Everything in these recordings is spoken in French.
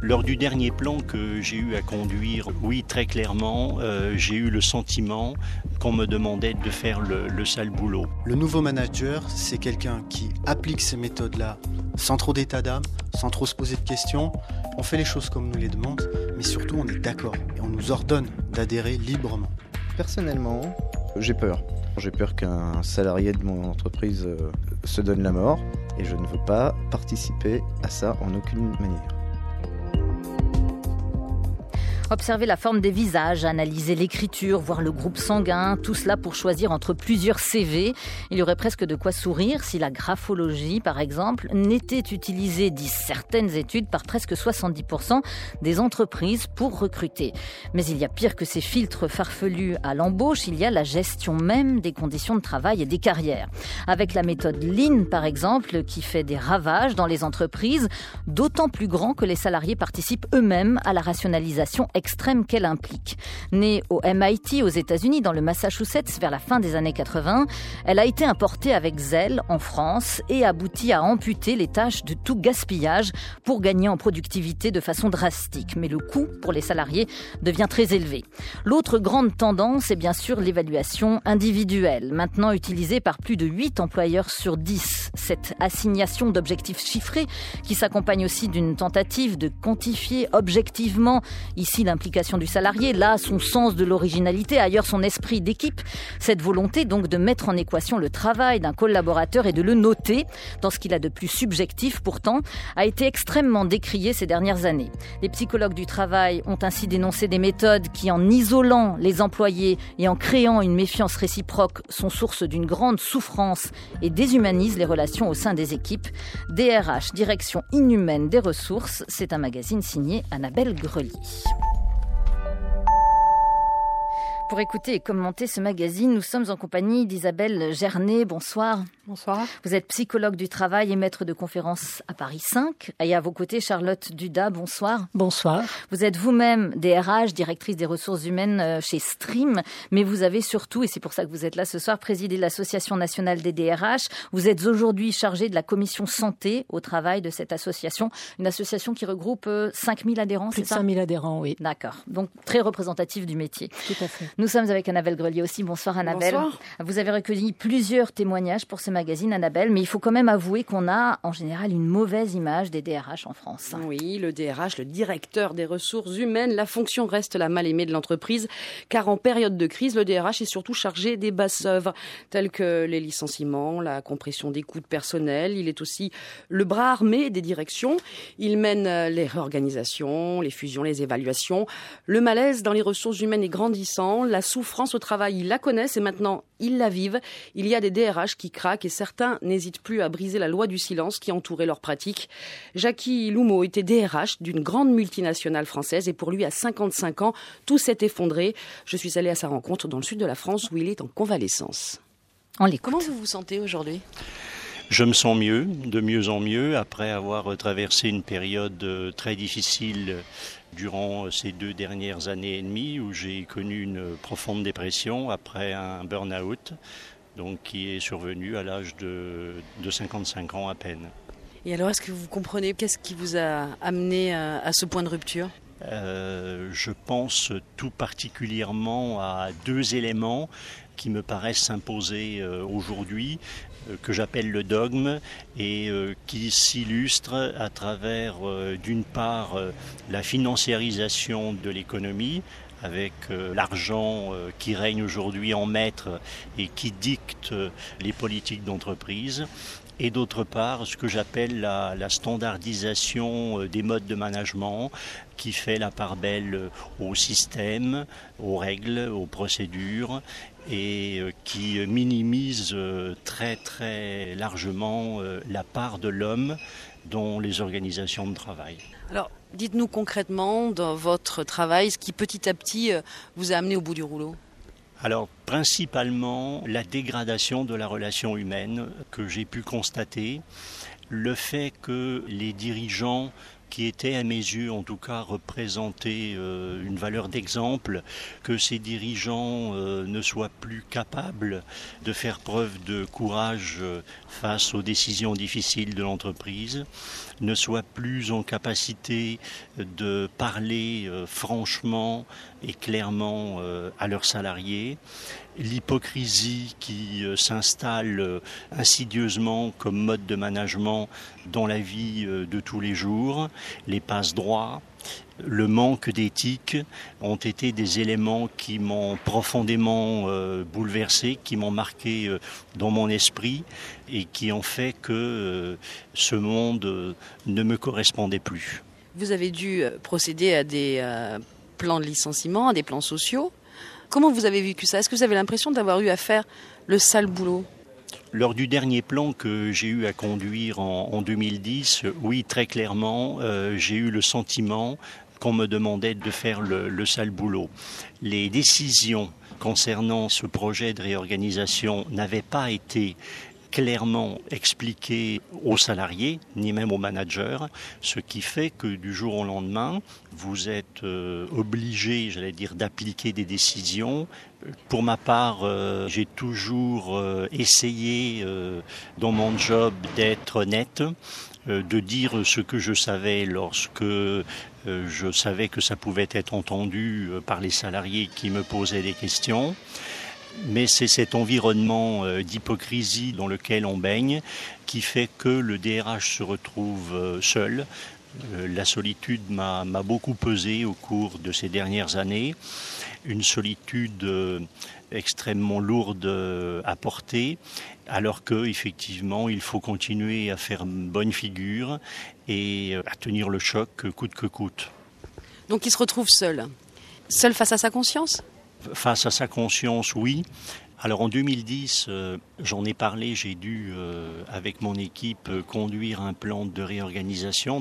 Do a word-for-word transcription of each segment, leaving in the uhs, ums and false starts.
Lors du dernier plan que j'ai eu à conduire, oui, très clairement, euh, j'ai eu le sentiment qu'on me demandait de faire le, le sale boulot. Le nouveau manager, c'est quelqu'un qui applique ces méthodes-là sans trop d'état d'âme, sans trop se poser de questions. On fait les choses comme nous les demande, mais surtout on est d'accord et on nous ordonne d'adhérer librement. Personnellement, j'ai peur. J'ai peur qu'un salarié de mon entreprise euh, se donne la mort et je ne veux pas participer à ça en aucune manière. Observer la forme des visages, analyser l'écriture, voir le groupe sanguin, tout cela pour choisir entre plusieurs C V. Il y aurait presque de quoi sourire si la graphologie, par exemple, n'était utilisée, disent certaines études, par presque soixante-dix pour cent des entreprises pour recruter. Mais il y a pire que ces filtres farfelus à l'embauche, il y a la gestion même des conditions de travail et des carrières. Avec la méthode Lean, par exemple, qui fait des ravages dans les entreprises, d'autant plus grands que les salariés participent eux-mêmes à la rationalisation extrême qu'elle implique. Née au M I T aux États-Unis, dans le Massachusetts, vers la fin des années quatre-vingts, elle a été importée avec zèle en France et aboutit à amputer les tâches de tout gaspillage pour gagner en productivité de façon drastique. Mais le coût pour les salariés devient très élevé. L'autre grande tendance est bien sûr l'évaluation individuelle, maintenant utilisée par plus de huit employeurs sur dix. Cette assignation d'objectifs chiffrés qui s'accompagne aussi d'une tentative de quantifier objectivement, ici l'implication du salarié, là son sens de l'originalité, ailleurs son esprit d'équipe. Cette volonté donc de mettre en équation le travail d'un collaborateur et de le noter dans ce qu'il a de plus subjectif pourtant, a été extrêmement décriée ces dernières années. Les psychologues du travail ont ainsi dénoncé des méthodes qui, en isolant les employés et en créant une méfiance réciproque, sont source d'une grande souffrance et déshumanisent les relations au sein des équipes. D R H, Direction inhumaine des ressources, c'est un magazine signé Annabelle Grelier. Pour écouter et commenter ce magazine, nous sommes en compagnie d'Isabelle Gernet. Bonsoir. Bonsoir. Vous êtes psychologue du travail et maître de conférences à Paris cinq. Et à vos côtés, Charlotte Duda. Bonsoir. Bonsoir. Vous êtes vous-même D R H, directrice des ressources humaines chez Stream, mais vous avez surtout, et c'est pour ça que vous êtes là ce soir, présidé l'Association nationale des D R H. Vous êtes aujourd'hui chargée de la commission santé au travail de cette association, une association qui regroupe cinq mille adhérents, Plus c'est ça ? cinq mille adhérents, oui. D'accord. Donc très représentatif du métier. Tout à fait. Nous sommes avec Annabelle Grelier aussi. Bonsoir Annabelle. Bonsoir. Vous avez recueilli plusieurs témoignages pour ce magazine Annabelle, mais il faut quand même avouer qu'on a en général une mauvaise image des D R H en France. Oui, le D R H, le directeur des ressources humaines, la fonction reste la mal aimée de l'entreprise, car en période de crise, le D R H est surtout chargé des basses œuvres, telles que les licenciements, la compression des coûts de personnel. Il est aussi le bras armé des directions. Il mène les réorganisations, les fusions, les évaluations. Le malaise dans les ressources humaines est grandissant. La souffrance au travail, ils la connaissent et maintenant, ils la vivent. Il y a des D R H qui craquent et certains n'hésitent plus à briser la loi du silence qui entourait leur pratique. Jackie Loumeau était D R H d'une grande multinationale française et pour lui, à cinquante-cinq ans, tout s'est effondré. Je suis allée à sa rencontre dans le sud de la France où il est en convalescence. On l'écoute. Comment vous vous sentez aujourd'hui ? Je me sens mieux, de mieux en mieux, après avoir traversé une période très difficile durant ces deux dernières années et demie où j'ai connu une profonde dépression après un burn-out, donc qui est survenu à l'âge de, de cinquante-cinq ans à peine. Et alors, est-ce que vous comprenez qu'est-ce qui vous a amené à, à ce point de rupture ? Euh, je pense tout particulièrement à deux éléments qui me paraissent s'imposer euh, aujourd'hui, euh, que j'appelle le dogme, et euh, qui s'illustrent à travers, euh, d'une part, euh, la financiarisation de l'économie, avec euh, l'argent euh, qui règne aujourd'hui en maître et qui dicte euh, les politiques d'entreprise, et d'autre part ce que j'appelle la, la standardisation euh, des modes de management qui fait la part belle au système, aux règles, aux procédures et euh, qui minimise euh, très très largement euh, la part de l'homme dans les organisations de travail. Alors, dites-nous concrètement dans votre travail ce qui petit à petit euh, vous a amené au bout du rouleau. Alors, principalement, la dégradation de la relation humaine que j'ai pu constater, le fait que les dirigeants qui était à mes yeux en tout cas représenter euh, une valeur d'exemple, que ces dirigeants euh, ne soient plus capables de faire preuve de courage euh, face aux décisions difficiles de l'entreprise, ne soient plus en capacité de parler euh, franchement et clairement euh, à leurs salariés. L'hypocrisie qui euh, s'installe euh, insidieusement comme mode de management dans la vie euh, de tous les jours, les passe-droits, le manque d'éthique ont été des éléments qui m'ont profondément euh, bouleversé, qui m'ont marqué euh, dans mon esprit et qui ont fait que euh, ce monde euh, ne me correspondait plus. Vous avez dû procéder à des euh, plans de licenciement, à des plans sociaux. Comment vous avez vécu ça ? Est-ce que vous avez l'impression d'avoir eu à faire le sale boulot ? Lors du dernier plan que j'ai eu à conduire en, en deux mille dix, oui, très clairement, euh, j'ai eu le sentiment qu'on me demandait de faire le, le sale boulot. Les décisions concernant ce projet de réorganisation n'avaient pas été clairement expliqué aux salariés, ni même aux managers, ce qui fait que du jour au lendemain, vous êtes euh, obligé, j'allais dire, d'appliquer des décisions. Pour ma part, euh, j'ai toujours euh, essayé euh, dans mon job d'être net, euh, de dire ce que je savais lorsque euh, je savais que ça pouvait être entendu euh, par les salariés qui me posaient des questions. Mais c'est cet environnement d'hypocrisie dans lequel on baigne qui fait que le D R H se retrouve seul. La solitude m'a, m'a beaucoup pesé au cours de ces dernières années. Une solitude extrêmement lourde à porter, alors qu'effectivement, il faut continuer à faire bonne figure et à tenir le choc coûte que coûte. Donc il se retrouve seul. Seul face à sa conscience ? Face à sa conscience, oui. Alors en deux mille dix, euh, j'en ai parlé, j'ai dû, euh, avec mon équipe, euh, conduire un plan de réorganisation.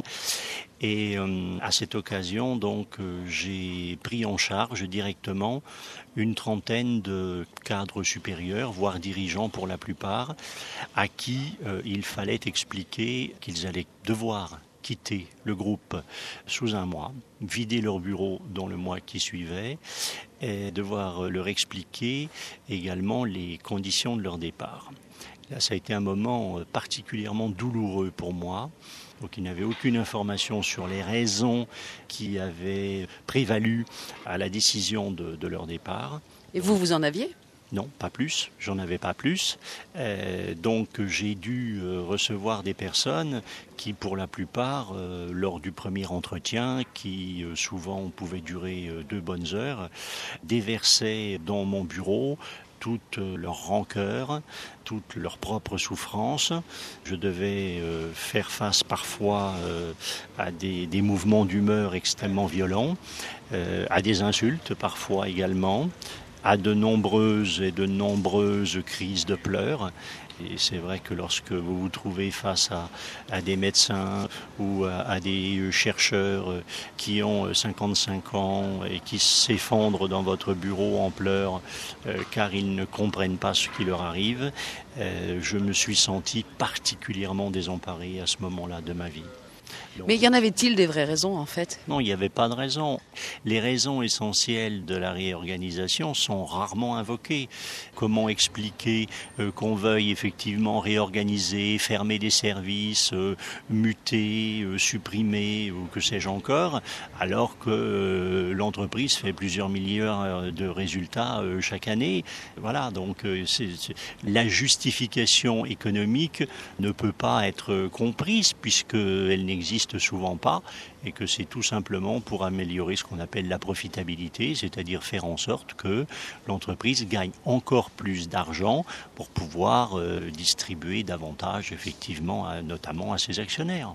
Et euh, à cette occasion, donc, euh, j'ai pris en charge directement une trentaine de cadres supérieurs, voire dirigeants pour la plupart, à qui euh, il fallait expliquer qu'ils allaient devoir quitter le groupe sous un mois, vider leur bureau dans le mois qui suivait et devoir leur expliquer également les conditions de leur départ. Là, ça a été un moment particulièrement douloureux pour moi. Donc, il n'avait aucune information sur les raisons qui avaient prévalu à la décision de, de leur départ. Et vous, vous en aviez ? Non, pas plus, j'en avais pas plus. Euh, donc j'ai dû euh, recevoir des personnes qui, pour la plupart, euh, lors du premier entretien, qui euh, souvent pouvait durer euh, deux bonnes heures, déversaient dans mon bureau toute leur rancœur, toute leur propre souffrance. Je devais euh, faire face parfois euh, à des, des mouvements d'humeur extrêmement violents, euh, à des insultes parfois également, à de nombreuses et de nombreuses crises de pleurs. Et c'est vrai que lorsque vous vous trouvez face à, à des médecins ou à, à des chercheurs qui ont cinquante-cinq ans et qui s'effondrent dans votre bureau en pleurs euh, car ils ne comprennent pas ce qui leur arrive, euh, je me suis senti particulièrement désemparé à ce moment-là de ma vie. Donc, mais y en avait-il des vraies raisons en fait ? Non, il n'y avait pas de raison. Les raisons essentielles de la réorganisation sont rarement invoquées. Comment expliquer euh, qu'on veuille effectivement réorganiser, fermer des services, euh, muter, euh, supprimer ou que sais-je encore, alors que euh, l'entreprise fait plusieurs milliards de résultats euh, chaque année. Voilà, donc euh, c'est, c'est, la justification économique ne peut pas être comprise puisqu'elle n'existe souvent pas et que c'est tout simplement pour améliorer ce qu'on appelle la profitabilité, c'est-à-dire faire en sorte que l'entreprise gagne encore plus d'argent pour pouvoir euh, distribuer davantage effectivement à, notamment à ses actionnaires.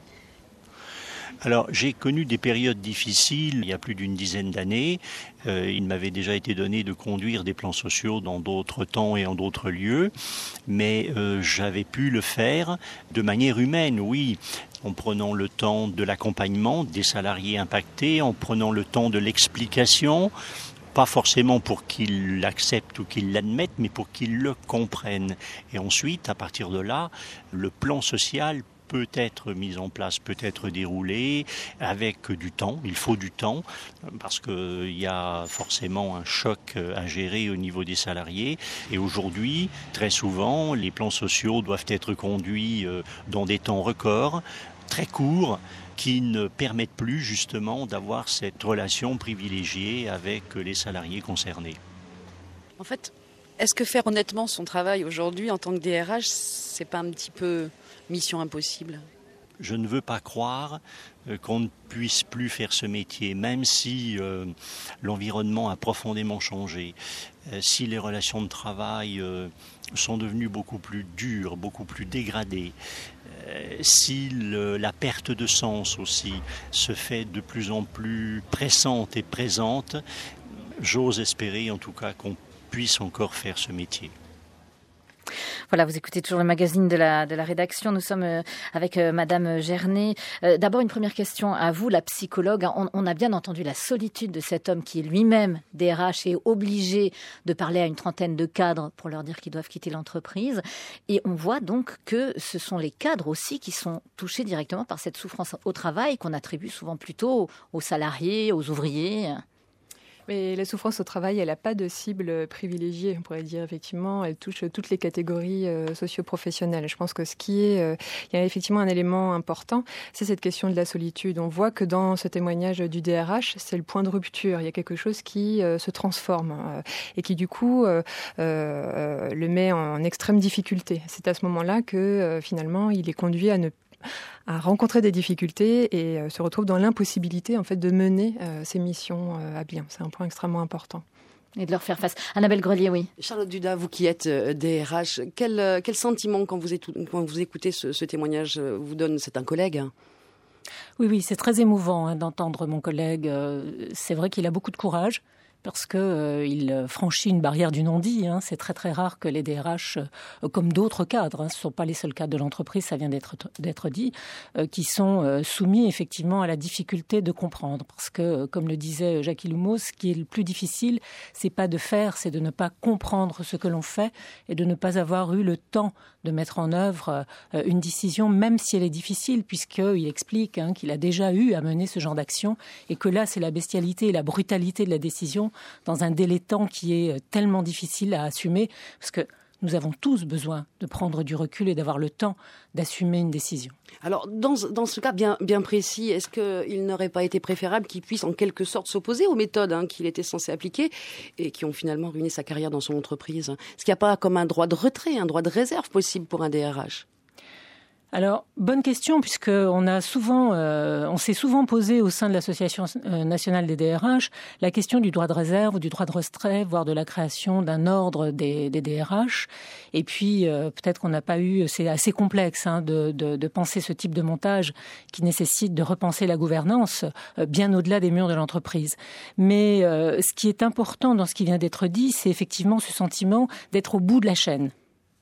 Alors, j'ai connu des périodes difficiles il y a plus d'une dizaine d'années. Euh, il m'avait déjà été donné de conduire des plans sociaux dans d'autres temps et en d'autres lieux, mais euh, j'avais pu le faire de manière humaine, oui, en prenant le temps de l'accompagnement des salariés impactés, en prenant le temps de l'explication, pas forcément pour qu'ils l'acceptent ou qu'ils l'admettent, mais pour qu'ils le comprennent. Et ensuite, à partir de là, le plan social peut être mise en place, peut être déroulée avec du temps. Il faut du temps parce qu'il y a forcément un choc à gérer au niveau des salariés. Et aujourd'hui, très souvent, les plans sociaux doivent être conduits dans des temps records, très courts, qui ne permettent plus justement d'avoir cette relation privilégiée avec les salariés concernés. En fait, est-ce que faire honnêtement son travail aujourd'hui en tant que D R H, c'est pas un petit peu mission impossible ? Je ne veux pas croire qu'on ne puisse plus faire ce métier, même si euh, l'environnement a profondément changé, euh, si les relations de travail euh, sont devenues beaucoup plus dures, beaucoup plus dégradées, euh, si le, la perte de sens aussi se fait de plus en plus pressante et présente, j'ose espérer en tout cas qu'on puisse encore faire ce métier. Voilà, vous écoutez toujours le magazine de la, de la rédaction. Nous sommes avec euh, Madame Gernet. Euh, d'abord, une première question à vous, la psychologue. On, on a bien entendu la solitude de cet homme qui est lui-même D R H et obligé de parler à une trentaine de cadres pour leur dire qu'ils doivent quitter l'entreprise. Et on voit donc que ce sont les cadres aussi qui sont touchés directement par cette souffrance au travail qu'on attribue souvent plutôt aux salariés, aux ouvriers. Mais la souffrance au travail, elle n'a pas de cible privilégiée, on pourrait dire effectivement. Elle touche toutes les catégories euh, socio-professionnelles. Je pense que ce qui est, euh, il y a effectivement un élément important, c'est cette question de la solitude. On voit que dans ce témoignage du D R H, c'est le point de rupture. Il y a quelque chose qui euh, se transforme euh, et qui du coup euh, euh, le met en extrême difficulté. C'est à ce moment-là que euh, finalement, il est conduit à ne à rencontrer des difficultés et euh, se retrouve dans l'impossibilité en fait de mener euh, ces missions euh, à bien. C'est un point extrêmement important. Et de leur faire face. Annabelle Grelier, oui. Charlotte Dudas, vous qui êtes euh, D R H, quel, euh, quel sentiment quand vous, étou- quand vous écoutez ce, ce témoignage euh, vous donne ? C'est un collègue hein ? Oui, oui, c'est très émouvant hein, d'entendre mon collègue. Euh, c'est vrai qu'il a beaucoup de courage. Parce que euh, il franchit une barrière du non-dit. Hein. C'est très très rare que les D R H, euh, comme d'autres cadres, hein, ce ne sont pas les seuls cadres de l'entreprise, ça vient d'être d'être dit, euh, qui sont euh, soumis effectivement à la difficulté de comprendre. Parce que, euh, comme le disait Jacques Illumos, ce qui est le plus difficile, c'est pas de faire, c'est de ne pas comprendre ce que l'on fait et de ne pas avoir eu le temps de mettre en œuvre euh, une décision, même si elle est difficile, puisqu'il explique hein, qu'il a déjà eu à mener ce genre d'action et que là, c'est la bestialité et la brutalité de la décision dans un délai de temps qui est tellement difficile à assumer, parce que nous avons tous besoin de prendre du recul et d'avoir le temps d'assumer une décision. Alors, dans, dans ce cas bien, bien précis, est-ce qu'il n'aurait pas été préférable qu'il puisse en quelque sorte s'opposer aux méthodes hein, qu'il était censé appliquer et qui ont finalement ruiné sa carrière dans son entreprise ? Est-ce qu'il n'y a pas comme un droit de retrait, un droit de réserve possible pour un D R H ? Alors, bonne question, puisqu'on a souvent, euh, on s'est souvent posé au sein de l'Association nationale des D R H la question du droit de réserve, du droit de retrait, voire de la création d'un ordre des, des D R H. Et puis, euh, peut-être qu'on n'a pas eu, c'est assez complexe hein, de, de, de penser ce type de montage qui nécessite de repenser la gouvernance euh, bien au-delà des murs de l'entreprise. Mais euh, ce qui est important dans ce qui vient d'être dit, c'est effectivement ce sentiment d'être au bout de la chaîne.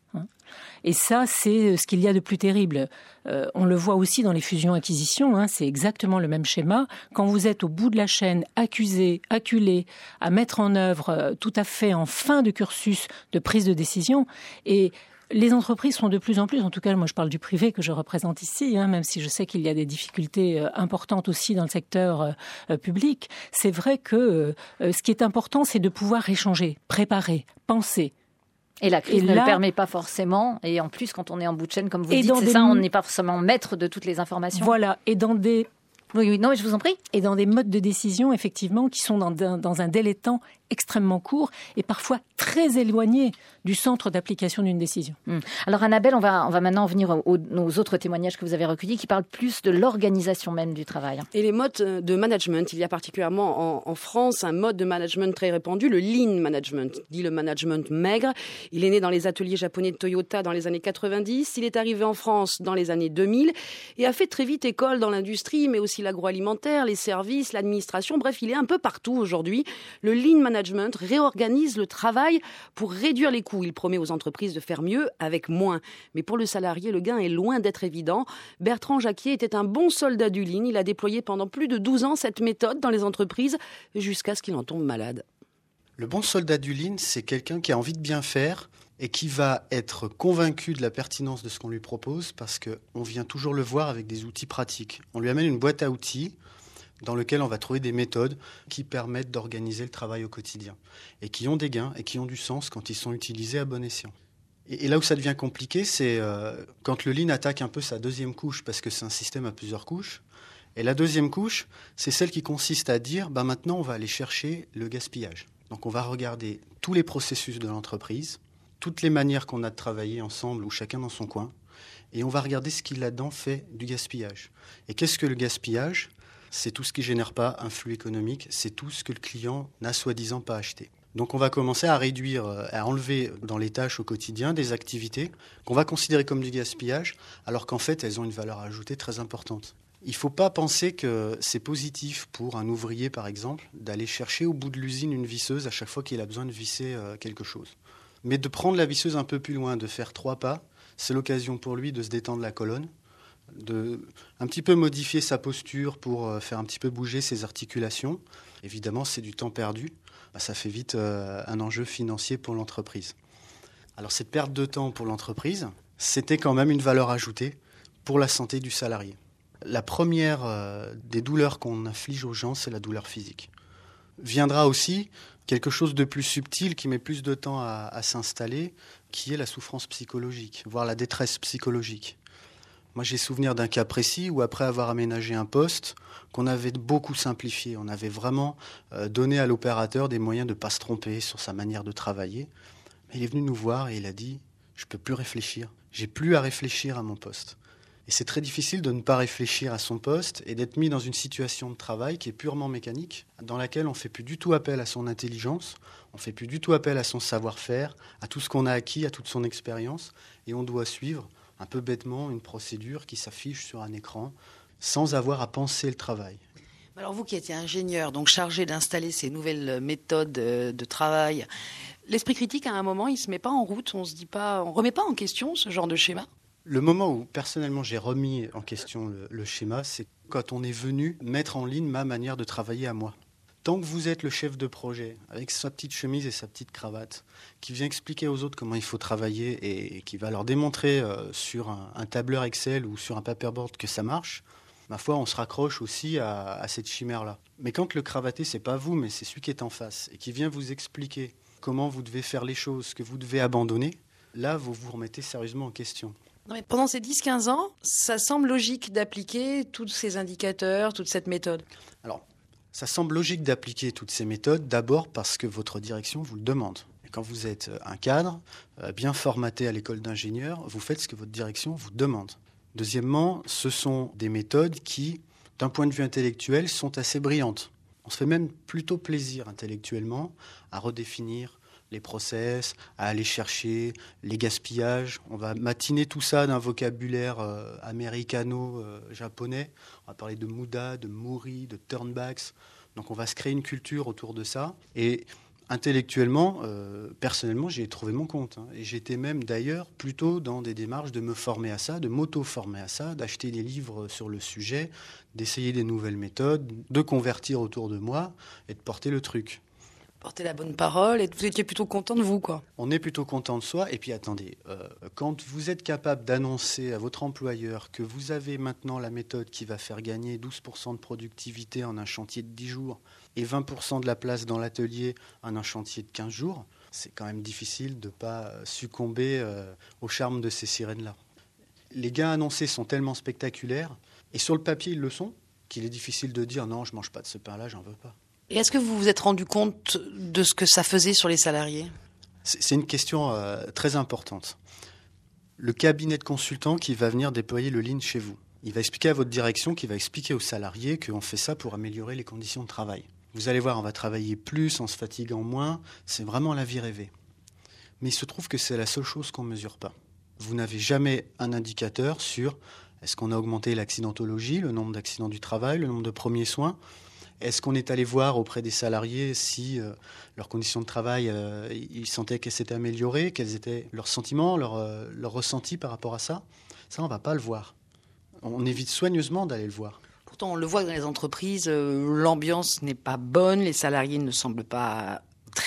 Et ça, c'est ce qu'il y a de plus terrible. Euh, on le voit aussi dans les fusions-acquisitions, hein, c'est exactement le même schéma. Quand vous êtes au bout de la chaîne, accusé, acculé, à mettre en œuvre euh, tout à fait en fin de cursus de prise de décision, et les entreprises sont de plus en plus, en tout cas moi je parle du privé que je représente ici, hein, même si je sais qu'il y a des difficultés euh, importantes aussi dans le secteur euh, public, c'est vrai que euh, ce qui est important, c'est de pouvoir échanger, préparer, penser. Et la crise et ne là, le permet pas forcément. Et en plus, quand on est en bout de chaîne, comme vous et dites, c'est des... ça, on n'est pas forcément maître de toutes les informations. Voilà, et dans des... Oui, oui, non, mais je vous en prie. Et dans des modes de décision, effectivement, qui sont dans, dans un délai de temps extrêmement court et parfois très éloigné du centre d'application d'une décision. Hum. Alors Annabelle, on va, on va maintenant venir aux, aux autres témoignages que vous avez recueillis qui parlent plus de l'organisation même du travail. Et les modes de management, il y a particulièrement en, en France un mode de management très répandu, le lean management, dit le management maigre. Il est né dans les ateliers japonais de Toyota dans les années quatre-vingt-dix, il est arrivé en France dans les années deux mille et a fait très vite école dans l'industrie, mais aussi l'agroalimentaire, les services, l'administration, bref, il est un peu partout aujourd'hui. Le lean management réorganise le travail pour réduire les coûts. Il promet aux entreprises de faire mieux avec moins. Mais pour le salarié, le gain est loin d'être évident. Bertrand Jacquier était un bon soldat du lean. Il a déployé pendant plus de douze ans cette méthode dans les entreprises jusqu'à ce qu'il en tombe malade. Le bon soldat du lean, c'est quelqu'un qui a envie de bien faire, et qui va être convaincu de la pertinence de ce qu'on lui propose parce qu'on vient toujours le voir avec des outils pratiques. On lui amène une boîte à outils dans laquelle on va trouver des méthodes qui permettent d'organiser le travail au quotidien et qui ont des gains et qui ont du sens quand ils sont utilisés à bon escient. Et, et là où ça devient compliqué, c'est euh, quand le Lean attaque un peu sa deuxième couche parce que c'est un système à plusieurs couches. Et la deuxième couche, c'est celle qui consiste à dire bah maintenant on va aller chercher le gaspillage. Donc on va regarder tous les processus de l'entreprise, toutes les manières qu'on a de travailler ensemble ou chacun dans son coin, et on va regarder ce qui là-dedans fait du gaspillage. Et qu'est-ce que le gaspillage ? C'est tout ce qui ne génère pas un flux économique, c'est tout ce que le client n'a soi-disant pas acheté. Donc on va commencer à réduire, à enlever dans les tâches au quotidien des activités qu'on va considérer comme du gaspillage, alors qu'en fait elles ont une valeur ajoutée très importante. Il ne faut pas penser que c'est positif pour un ouvrier, par exemple, d'aller chercher au bout de l'usine une visseuse à chaque fois qu'il a besoin de visser quelque chose. Mais de prendre la visseuse un peu plus loin, de faire trois pas, c'est l'occasion pour lui de se détendre la colonne, de un petit peu modifier sa posture pour faire un petit peu bouger ses articulations. Évidemment, c'est du temps perdu. Ça fait vite un enjeu financier pour l'entreprise. Alors cette perte de temps pour l'entreprise, c'était quand même une valeur ajoutée pour la santé du salarié. La première des douleurs qu'on inflige aux gens, c'est la douleur physique. Viendra aussi quelque chose de plus subtil qui met plus de temps à, à s'installer, qui est la souffrance psychologique, voire la détresse psychologique. Moi, j'ai souvenir d'un cas précis où, après avoir aménagé un poste, qu'on avait beaucoup simplifié. On avait vraiment euh, donné à l'opérateur des moyens de ne pas se tromper sur sa manière de travailler. Mais il est venu nous voir et il a dit « Je ne peux plus réfléchir. J'ai plus à réfléchir à mon poste. » Et c'est très difficile de ne pas réfléchir à son poste et d'être mis dans une situation de travail qui est purement mécanique, dans laquelle on ne fait plus du tout appel à son intelligence, on ne fait plus du tout appel à son savoir-faire, à tout ce qu'on a acquis, à toute son expérience, et on doit suivre un peu bêtement une procédure qui s'affiche sur un écran sans avoir à penser le travail. Alors vous qui étiez ingénieur, donc chargé d'installer ces nouvelles méthodes de travail, l'esprit critique à un moment, il ne se met pas en route, on ne remet pas en question ce genre de schéma ? Le moment où, personnellement, j'ai remis en question le, le schéma, c'est quand on est venu mettre en ligne ma manière de travailler à moi. Tant que vous êtes le chef de projet, avec sa petite chemise et sa petite cravate, qui vient expliquer aux autres comment il faut travailler et, et qui va leur démontrer euh, sur un, un tableur Excel ou sur un paperboard que ça marche, ma foi, on se raccroche aussi à, à cette chimère-là. Mais quand le cravaté, c'est pas vous, mais c'est celui qui est en face et qui vient vous expliquer comment vous devez faire les choses, que vous devez abandonner, là, vous vous remettez sérieusement en question. Non, mais pendant ces dix à quinze ans, ça semble logique d'appliquer tous ces indicateurs, toute cette méthode. Alors, ça semble logique d'appliquer toutes ces méthodes, d'abord parce que votre direction vous le demande. Et quand vous êtes un cadre, bien formaté à l'école d'ingénieur, vous faites ce que votre direction vous demande. Deuxièmement, ce sont des méthodes qui, d'un point de vue intellectuel, sont assez brillantes. On se fait même plutôt plaisir intellectuellement à redéfinir les process, à aller chercher les gaspillages. On va matiner tout ça d'un vocabulaire euh, américano-japonais. Euh, on va parler de muda, de muri, de turnbacks. Donc on va se créer une culture autour de ça. Et intellectuellement, euh, personnellement, j'y ai trouvé mon compte. Hein. Et j'étais même d'ailleurs plutôt dans des démarches de me former à ça, de m'auto-former à ça, d'acheter des livres sur le sujet, d'essayer des nouvelles méthodes, de convertir autour de moi et de porter le truc. Porter la bonne parole, et vous étiez plutôt content de vous, quoi. On est plutôt content de soi. Et puis attendez, euh, quand vous êtes capable d'annoncer à votre employeur que vous avez maintenant la méthode qui va faire gagner douze pour cent de productivité en un chantier de dix jours et vingt pour cent de la place dans l'atelier en un chantier de quinze jours, c'est quand même difficile de ne pas succomber euh, au charme de ces sirènes-là. Les gains annoncés sont tellement spectaculaires, et sur le papier ils le sont, qu'il est difficile de dire non, je ne mange pas de ce pain-là, j'en veux pas. Et est-ce que vous vous êtes rendu compte de ce que ça faisait sur les salariés ? C'est une question euh, très importante. Le cabinet de consultants qui va venir déployer le Lean chez vous, il va expliquer à votre direction, qui va expliquer aux salariés qu'on fait ça pour améliorer les conditions de travail. Vous allez voir, on va travailler plus en se fatiguant moins, c'est vraiment la vie rêvée. Mais il se trouve que c'est la seule chose qu'on ne mesure pas. Vous n'avez jamais un indicateur sur est-ce qu'on a augmenté l'accidentologie, le nombre d'accidents du travail, le nombre de premiers soins. Est-ce qu'on est allé voir auprès des salariés si euh, leurs conditions de travail, euh, ils sentaient qu'elles s'étaient améliorées, quels étaient leurs sentiments, leurs, euh, leurs ressentis par rapport à ça ? Ça, on ne va pas le voir. On évite soigneusement d'aller le voir. Pourtant, on le voit dans les entreprises, euh, l'ambiance n'est pas bonne, les salariés ne semblent pas très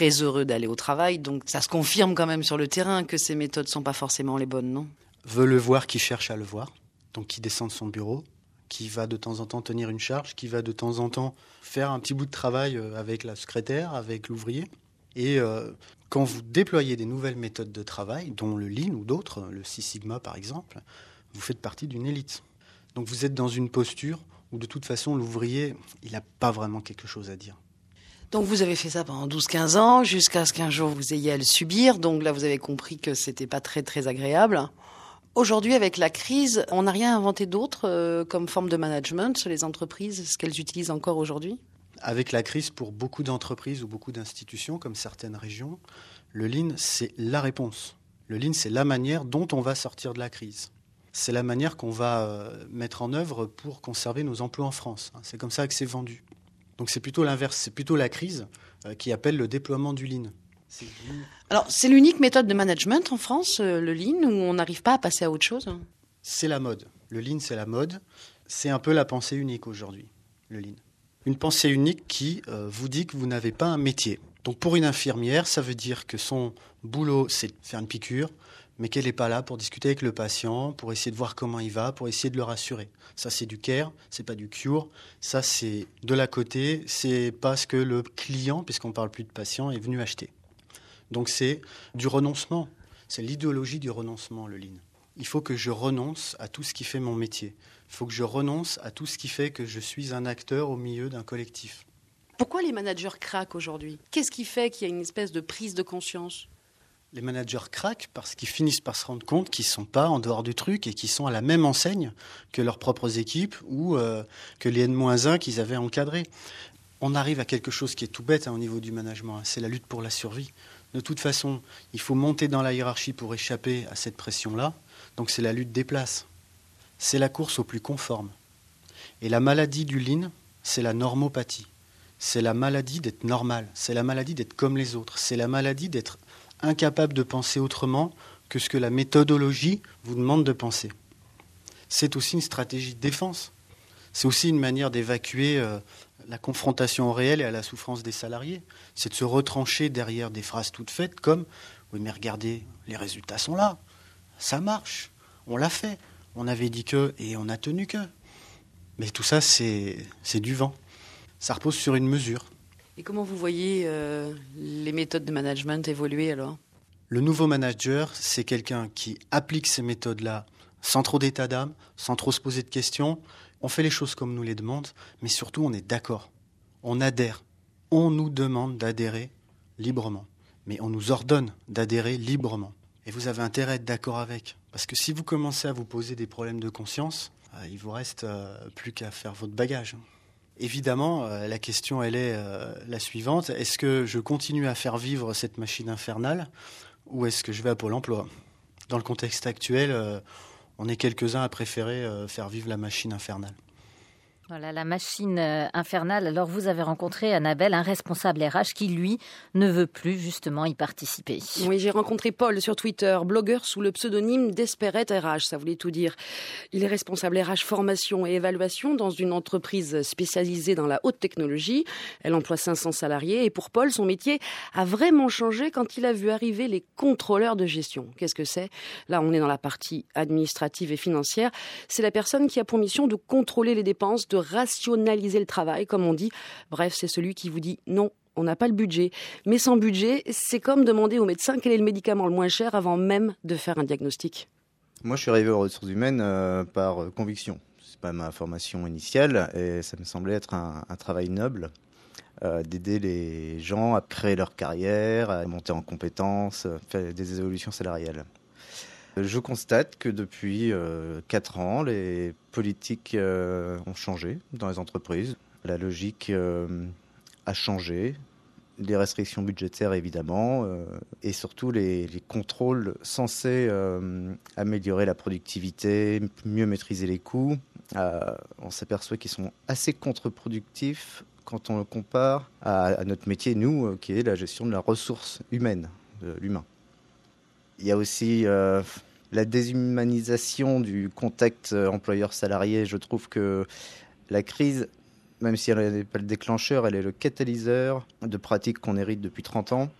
très heureux d'aller au travail. Donc ça se confirme quand même sur le terrain que ces méthodes sont pas forcément les bonnes, non ? Veut le voir qui cherche à le voir, donc qui descend de son bureau, qui va de temps en temps tenir une charge, qui va de temps en temps faire un petit bout de travail avec la secrétaire, avec l'ouvrier. Et euh, quand vous déployez des nouvelles méthodes de travail, dont le Lean ou d'autres, le Six Sigma par exemple, vous faites partie d'une élite. Donc vous êtes dans une posture où de toute façon l'ouvrier, il n'a pas vraiment quelque chose à dire. Donc vous avez fait ça pendant douze quinze ans, jusqu'à ce qu'un jour vous ayez à le subir. Donc là vous avez compris que c'était pas très très agréable. Aujourd'hui, avec la crise, on n'a rien inventé d'autre euh, comme forme de management sur les entreprises, ce qu'elles utilisent encore aujourd'hui ? Avec la crise, pour beaucoup d'entreprises ou beaucoup d'institutions, comme certaines régions, le Lean, c'est la réponse. Le Lean, c'est la manière dont on va sortir de la crise. C'est la manière qu'on va euh, mettre en œuvre pour conserver nos emplois en France. C'est comme ça que c'est vendu. Donc c'est plutôt l'inverse, c'est plutôt la crise euh, qui appelle le déploiement du Lean. C'est... Alors, c'est l'unique méthode de management en France, euh, le Lean, où on n'arrive pas à passer à autre chose ? C'est la mode. Le Lean, c'est la mode. C'est un peu la pensée unique aujourd'hui, le Lean. Une pensée unique qui euh, vous dit que vous n'avez pas un métier. Donc, pour une infirmière, ça veut dire que son boulot, c'est de faire une piqûre, mais qu'elle n'est pas là pour discuter avec le patient, pour essayer de voir comment il va, pour essayer de le rassurer. Ça, c'est du care, c'est pas du cure. Ça, c'est de la côté, c'est pas ce que le client, puisqu'on ne parle plus de patient, est venu acheter. Donc c'est du renoncement, c'est l'idéologie du renoncement, le Lean. Il faut que je renonce à tout ce qui fait mon métier. Il faut que je renonce à tout ce qui fait que je suis un acteur au milieu d'un collectif. Pourquoi les managers craquent aujourd'hui ? Qu'est-ce qui fait qu'il y a une espèce de prise de conscience ? Les managers craquent parce qu'ils finissent par se rendre compte qu'ils ne sont pas en dehors du truc et qu'ils sont à la même enseigne que leurs propres équipes ou euh, que les N moins un qu'ils avaient encadrés. On arrive à quelque chose qui est tout bête hein, au niveau du management, hein, c'est la lutte pour la survie. De toute façon, il faut monter dans la hiérarchie pour échapper à cette pression-là. Donc c'est la lutte des places. C'est la course au plus conforme. Et la maladie du Lean, c'est la normopathie. C'est la maladie d'être normal. C'est la maladie d'être comme les autres. C'est la maladie d'être incapable de penser autrement que ce que la méthodologie vous demande de penser. C'est aussi une stratégie de défense. C'est aussi une manière d'évacuer euh, la confrontation au réel et à la souffrance des salariés. C'est de se retrancher derrière des phrases toutes faites comme « Oui, mais regardez, les résultats sont là. Ça marche. On l'a fait. On avait dit que et on a tenu que. » Mais tout ça, c'est, c'est du vent. Ça repose sur une mesure. Et comment vous voyez euh, les méthodes de management évoluer alors ? Le nouveau manager, c'est quelqu'un qui applique ces méthodes-là sans trop d'état d'âme, sans trop se poser de questions. On fait les choses comme nous les demande, mais surtout on est d'accord. On adhère. On nous demande d'adhérer librement. Mais on nous ordonne d'adhérer librement. Et vous avez intérêt à être d'accord avec. Parce que si vous commencez à vous poser des problèmes de conscience, euh, il vous reste euh, plus qu'à faire votre bagage. Évidemment, euh, la question, elle est euh, la suivante. Est-ce que je continue à faire vivre cette machine infernale ou est-ce que je vais à Pôle emploi ? Dans le contexte actuel, euh, on est quelques-uns à préférer euh, faire vivre la machine infernale. Voilà, la machine infernale. Alors, vous avez rencontré, Annabelle, un responsable R H qui, lui, ne veut plus justement y participer. Oui, j'ai rencontré Paul sur Twitter, blogueur sous le pseudonyme Desperate R H, ça voulait tout dire. Il est responsable R H formation et évaluation dans une entreprise spécialisée dans la haute technologie. Elle emploie cinq cents salariés et pour Paul, son métier a vraiment changé quand il a vu arriver les contrôleurs de gestion. Qu'est-ce que c'est ? Là, on est dans la partie administrative et financière. C'est la personne qui a pour mission de contrôler les dépenses, de rationaliser le travail, comme on dit. Bref, c'est celui qui vous dit non, on n'a pas le budget. Mais sans budget, c'est comme demander au médecin quel est le médicament le moins cher avant même de faire un diagnostic. Moi, je suis arrivé aux ressources humaines euh, par conviction. C'est pas ma formation initiale et ça me semblait être un, un travail noble euh, d'aider les gens à créer leur carrière, à monter en compétences, faire des évolutions salariales. Je constate que depuis euh, quatre ans, les politiques euh, ont changé dans les entreprises. La logique euh, a changé, les restrictions budgétaires évidemment, euh, et surtout les, les contrôles censés euh, améliorer la productivité, mieux maîtriser les coûts. Euh, on s'aperçoit qu'ils sont assez contre-productifs quand on le compare à, à notre métier, nous, euh, qui est la gestion de la ressource humaine, de l'humain. Il y a aussi euh, la déshumanisation du contact employeur-salarié. Je trouve que la crise même si elle n'est pas le déclencheur, elle est le catalyseur de pratiques qu'on hérite depuis trente ans.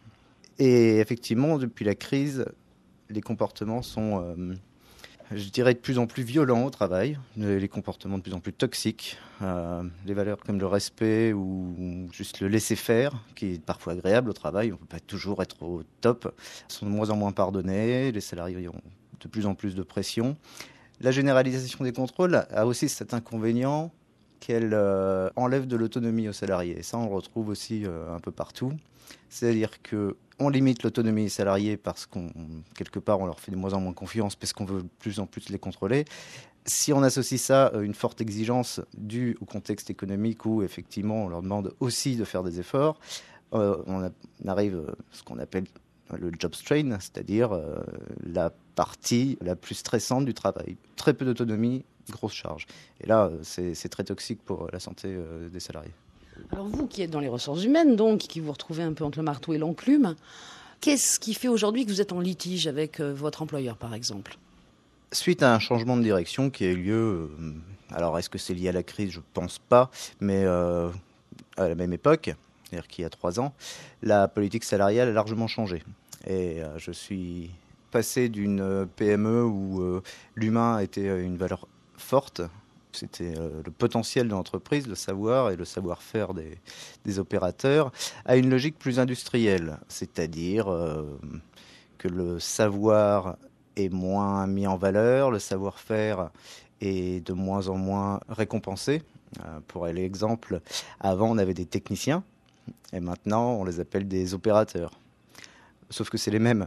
Et effectivement, depuis la crise, les comportements sont, euh, je dirais, de plus en plus violents au travail, les comportements de plus en plus toxiques, euh, les valeurs comme le respect ou juste le laisser-faire, qui est parfois agréable au travail, on ne peut pas toujours être au top, sont de moins en moins pardonnés, les salariés ont de plus en plus de pression. La généralisation des contrôles a aussi cet inconvénient qu'elle euh, enlève de l'autonomie aux salariés. Et ça, on le retrouve aussi euh, un peu partout. C'est-à-dire qu'on limite l'autonomie des salariés parce qu'on, quelque part, on leur fait de moins en moins confiance parce qu'on veut de plus en plus les contrôler. Si on associe ça à une forte exigence due au contexte économique où, effectivement, on leur demande aussi de faire des efforts, euh, on, a, on arrive à ce qu'on appelle le job strain, c'est-à-dire euh, la partie la plus stressante du travail. Très peu d'autonomie, grosse charge. Et là, c'est, c'est très toxique pour la santé euh, des salariés. Alors vous qui êtes dans les ressources humaines, donc, qui vous retrouvez un peu entre le marteau et l'enclume, qu'est-ce qui fait aujourd'hui que vous êtes en litige avec euh, votre employeur, par exemple ? Suite à un changement de direction qui a eu lieu, euh, alors est-ce que c'est lié à la crise ? Je ne pense pas, mais euh, à la même époque, c'est-à-dire qu'il y a trois ans, la politique salariale a largement changé. Et euh, je suis passé d'une P M E où euh, l'humain était une valeur forte. C'était euh, le potentiel de l'entreprise, le savoir et le savoir-faire des, des opérateurs, à une logique plus industrielle, c'est-à-dire euh, que le savoir est moins mis en valeur, le savoir-faire est de moins en moins récompensé. Euh, pour aller exemple, avant on avait des techniciens et maintenant on les appelle des opérateurs. Sauf que c'est les mêmes.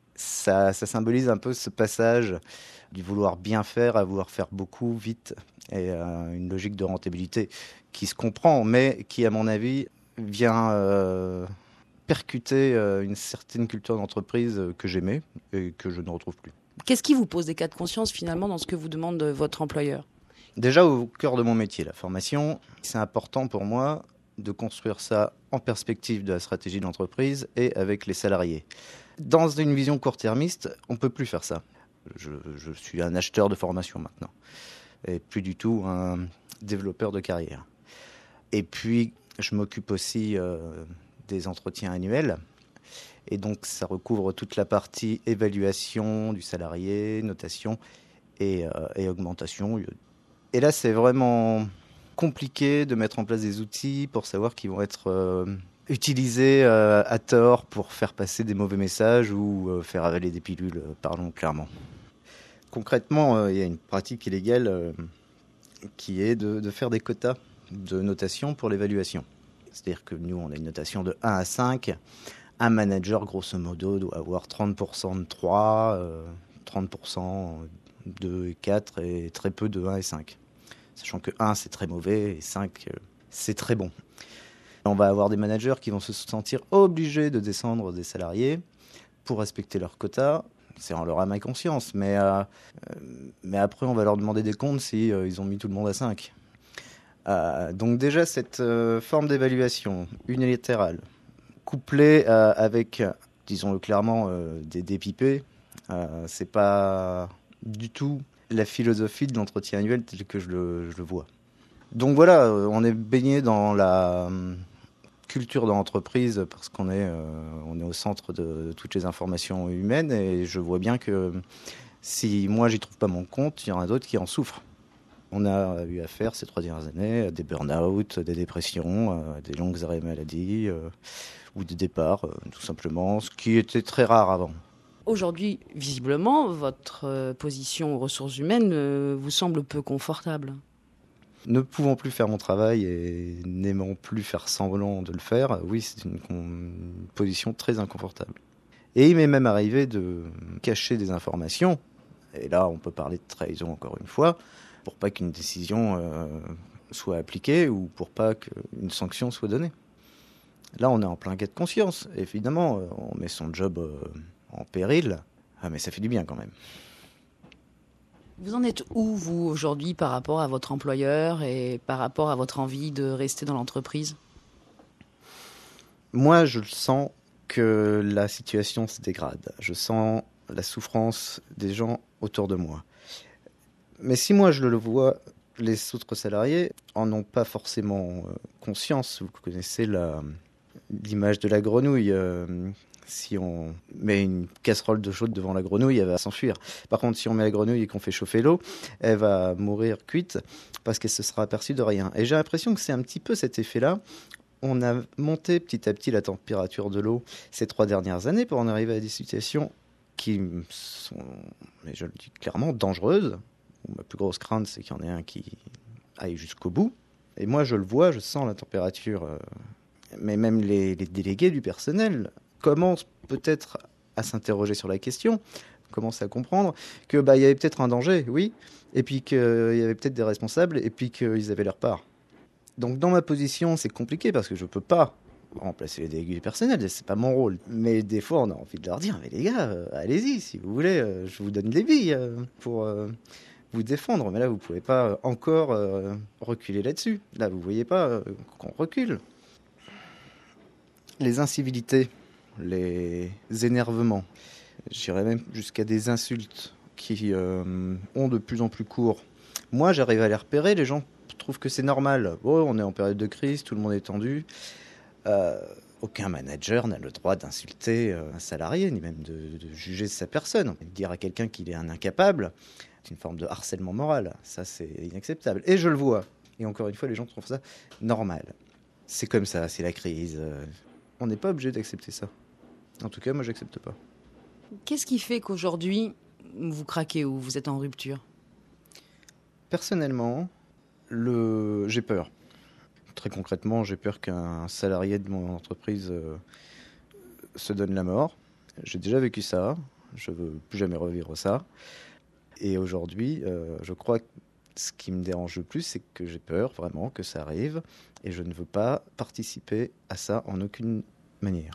Ça, ça symbolise un peu ce passage du vouloir bien faire à vouloir faire beaucoup, vite, et euh, une logique de rentabilité qui se comprend, mais qui, à mon avis, vient euh, percuter euh, une certaine culture d'entreprise que j'aimais et que je ne retrouve plus. Qu'est-ce qui vous pose des cas de conscience, finalement, dans ce que vous demande votre employeur ? Déjà, au cœur de mon métier, la formation, c'est important pour moi de construire ça en perspective de la stratégie de l'entreprise et avec les salariés. Dans une vision court-termiste, on ne peut plus faire ça. Je, je suis un acheteur de formation maintenant et plus du tout un développeur de carrière. Et puis, je m'occupe aussi euh, des entretiens annuels. Et donc, ça recouvre toute la partie évaluation du salarié, notation et, euh, et augmentation. Et là, c'est vraiment compliqué de mettre en place des outils pour savoir qu'ils vont être euh, utilisés euh, à tort pour faire passer des mauvais messages ou euh, faire avaler des pilules, euh, parlons clairement. Concrètement, euh, il y a une pratique illégale euh, qui est de, de faire des quotas de notation pour l'évaluation. C'est-à-dire que nous, on a une notation de un à cinq. Un manager, grosso modo, doit avoir trente pour cent de trois, euh, trente pour cent de deux et quatre et très peu de un et cinq. Sachant que un, c'est très mauvais et cinq, euh, c'est très bon. On va avoir des managers qui vont se sentir obligés de descendre des salariés pour respecter leur quota. C'est en leur âme et conscience. Mais, euh, mais après, on va leur demander des comptes si euh, ils ont mis tout le monde à cinq. Euh, donc déjà, cette euh, forme d'évaluation unilatérale, couplée euh, avec, disons-le clairement, euh, des dépipés, euh, c'est pas du tout la philosophie de l'entretien annuel telle que je le, je le vois. Donc voilà, euh, on est baigné dans la euh, culture de l'entreprise parce qu'on est, euh, on est au centre de, de toutes les informations humaines et je vois bien que si moi j'y trouve pas mon compte, il y en a d'autres qui en souffrent. On a eu affaire ces trois dernières années à des burn-out, des dépressions, euh, des longues arrêts maladie euh, ou des départs, euh, tout simplement, ce qui était très rare avant. Aujourd'hui, visiblement, votre euh, position aux ressources humaines euh, vous semble peu confortable. Ne pouvant plus faire mon travail et n'aimant plus faire semblant de le faire, oui, c'est une, une position très inconfortable. Et il m'est même arrivé de cacher des informations, et là on peut parler de trahison encore une fois, pour pas qu'une décision euh, soit appliquée ou pour pas qu'une sanction soit donnée. Là, on est en plein cas de conscience. Évidemment, on met son job euh, en péril, ah, mais ça fait du bien quand même. Vous en êtes où, vous, aujourd'hui, par rapport à votre employeur et par rapport à votre envie de rester dans l'entreprise ? Moi, je sens que la situation se dégrade. Je sens la souffrance des gens autour de moi. Mais si moi je le vois, Les autres salariés en ont pas forcément conscience. Vous connaissez la, l'image de la grenouille. Euh, si on met une casserole d'eau chaude devant la grenouille, elle va s'enfuir. Par contre, si on met la grenouille et qu'on fait chauffer l'eau, elle va mourir cuite parce qu'elle se sera aperçue de rien. Et j'ai l'impression que c'est un petit peu cet effet-là. On a monté petit à petit la température de l'eau ces trois dernières années pour en arriver à des situations qui sont, mais je le dis clairement, dangereuses. Ma plus grosse crainte, c'est qu'il y en ait un qui aille jusqu'au bout. Et moi, je le vois, je sens la température. Euh, mais même les, les délégués du personnel commencent peut-être à s'interroger sur la question, commencent à comprendre que bah, y avait peut-être un danger, oui, et puis qu'il y avait peut-être des responsables, et puis qu'ils avaient leur part. Donc dans ma position, c'est compliqué parce que je ne peux pas remplacer les délégués du personnel, c'est pas mon rôle. Mais des fois, on a envie de leur dire, mais les gars, euh, allez-y, si vous voulez, euh, je vous donne des billes euh, pour... Euh, vous défendre, mais là vous pouvez pas encore euh, reculer là-dessus. Là vous voyez pas euh, qu'on recule. Les incivilités, les énervements, j'irais même jusqu'à des insultes qui euh, ont de plus en plus cours. Moi j'arrive à les repérer, les gens trouvent que c'est normal. Oh, on est en période de crise, tout le monde est tendu. Euh, aucun manager n'a le droit d'insulter un salarié, ni même de, de juger sa personne. Dire à quelqu'un qu'il est un incapable, c'est une forme de harcèlement moral. Ça, c'est inacceptable. Et je le vois. Et encore une fois, les gens trouvent ça normal. C'est comme ça, c'est la crise. On n'est pas obligé d'accepter ça. En tout cas, moi, j'accepte pas. Qu'est-ce qui fait qu'aujourd'hui, vous craquez ou vous êtes en rupture ? Personnellement, le... j'ai peur. Très concrètement, j'ai peur qu'un salarié de mon entreprise euh, se donne la mort. J'ai déjà vécu ça. Je ne veux plus jamais revivre ça. Et aujourd'hui, euh, je crois que ce qui me dérange le plus, c'est que j'ai peur vraiment que ça arrive. Et je ne veux pas participer à ça en aucune manière.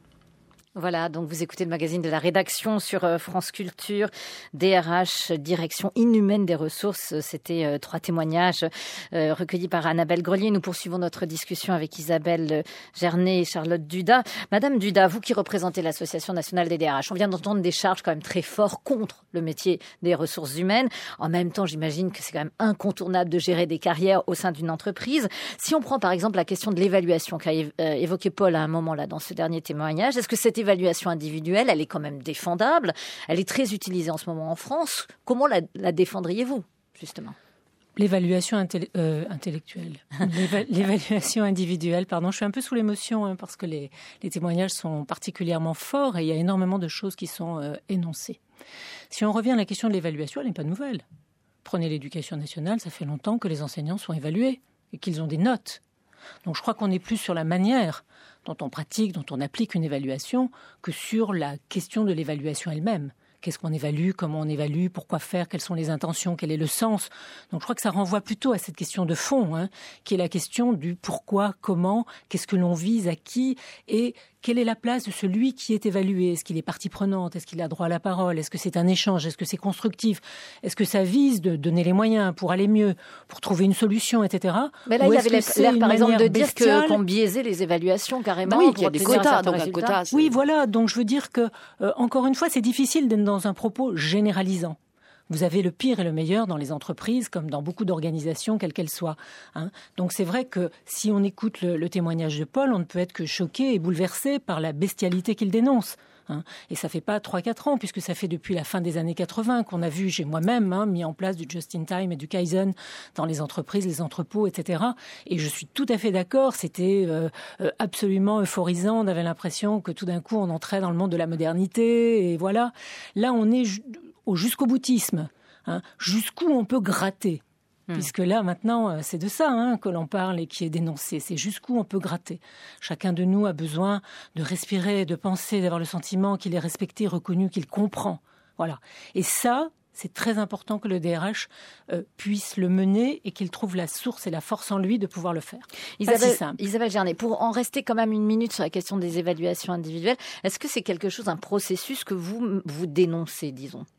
Voilà, donc vous écoutez le magazine de la rédaction sur France Culture, D R H, direction inhumaine des ressources. C'était euh, trois témoignages euh, recueillis par Annabelle Grelier. Nous poursuivons notre discussion avec Isabelle Gernet et Charlotte Dudas. Madame Dudas, vous qui représentez l'Association nationale des D R H, on vient d'entendre des charges quand même très fortes contre le métier des ressources humaines. En même temps, j'imagine que c'est quand même incontournable de gérer des carrières au sein d'une entreprise. Si on prend par exemple la question de l'évaluation qu'a évoqué Paul à un moment là dans ce dernier témoignage, est-ce que cette évaluation individuelle, elle est quand même défendable. Elle est très utilisée en ce moment en France. Comment la, la défendriez-vous, justement ? L'évaluation intelli- euh, intellectuelle, L'éva- l'évaluation individuelle, pardon, je suis un peu sous l'émotion hein, parce que les, les témoignages sont particulièrement forts et il y a énormément de choses qui sont euh, énoncées. Si on revient à la question de l'évaluation, elle n'est pas nouvelle. Prenez l'éducation nationale, ça fait longtemps que les enseignants sont évalués et qu'ils ont des notes. Donc je crois qu'on est plus sur la manière dont on pratique, dont on applique une évaluation, que sur la question de l'évaluation elle-même. Qu'est-ce qu'on évalue, comment on évalue, pourquoi faire, quelles sont les intentions, quel est le sens. Donc je crois que ça renvoie plutôt à cette question de fond, hein, qui est la question du pourquoi, comment, qu'est-ce que l'on vise, à qui, et quelle est la place de celui qui est évalué. Est-ce qu'il est partie prenante? Est-ce qu'il a droit à la parole? Est-ce que c'est un échange? Est-ce que c'est constructif? Est-ce que ça vise de donner les moyens pour aller mieux, pour trouver une solution, et cetera. Mais là, il avait l'air, par exemple, de dire que, qu'on biaisait les évaluations carrément. Bah oui, qu'il y a des quotas, donc un quota. Oui, voilà. Donc je veux dire que, euh, encore une fois, c'est difficile d'être dans un propos généralisant. Vous avez le pire et le meilleur dans les entreprises, comme dans beaucoup d'organisations, quelles qu'elles soient. Hein. Donc c'est vrai que si on écoute le, le témoignage de Paul, on ne peut être que choqué et bouleversé par la bestialité qu'il dénonce. Hein. Et ça fait pas trois quatre ans, puisque ça fait depuis la fin des années quatre-vingts qu'on a vu, j'ai moi-même hein, mis en place du just-in-time et du Kaizen dans les entreprises, les entrepôts, et cetera. Et je suis tout à fait d'accord, c'était euh, absolument euphorisant, on avait l'impression que tout d'un coup on entrait dans le monde de la modernité, et voilà. Là on est au jusqu'au boutisme, hein, jusqu'où on peut gratter. Mmh. Puisque là, maintenant, c'est de ça hein, que l'on parle et qui est dénoncé. C'est jusqu'où on peut gratter. Chacun de nous a besoin de respirer, de penser, d'avoir le sentiment qu'il est respecté, reconnu, qu'il comprend. Voilà. Et ça, c'est très important que le D R H euh, puisse le mener et qu'il trouve la source et la force en lui de pouvoir le faire. Isabelle, Isabelle Gernet, pour en rester quand même une minute sur la question des évaluations individuelles, est-ce que c'est quelque chose, un processus que vous, vous dénoncez, disons ?